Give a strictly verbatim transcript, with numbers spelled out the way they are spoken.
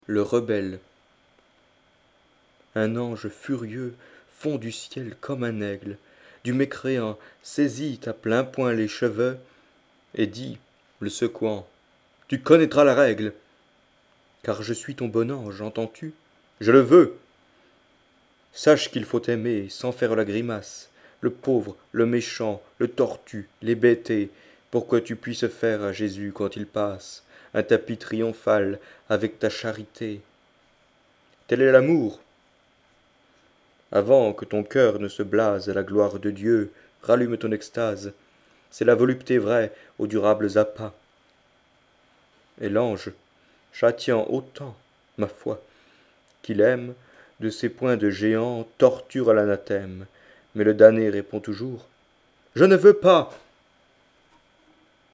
Le rebelle. Un ange furieux fond du ciel comme un aigle, du mécréant saisit à plein poing les cheveux, et dit, le secouant, tu connaîtras la règle. Car je suis ton bon ange, entends-tu? Je le veux. Sache qu'il faut aimer sans faire la grimace, le pauvre, le méchant, le tortu, l'hébété, pour que tu puisses faire à Jésus quand il passe un tapis triomphal avec ta charité. Tel est l'amour. Avant que ton cœur ne se blase à la gloire de Dieu, rallume ton extase. C'est la volupté vraie aux durables appas. Et l'ange, châtiant autant, ma foi, qu'il aime, de ses poings de géant torture l'anathème. Mais le damné répond toujours: Je ne veux pas.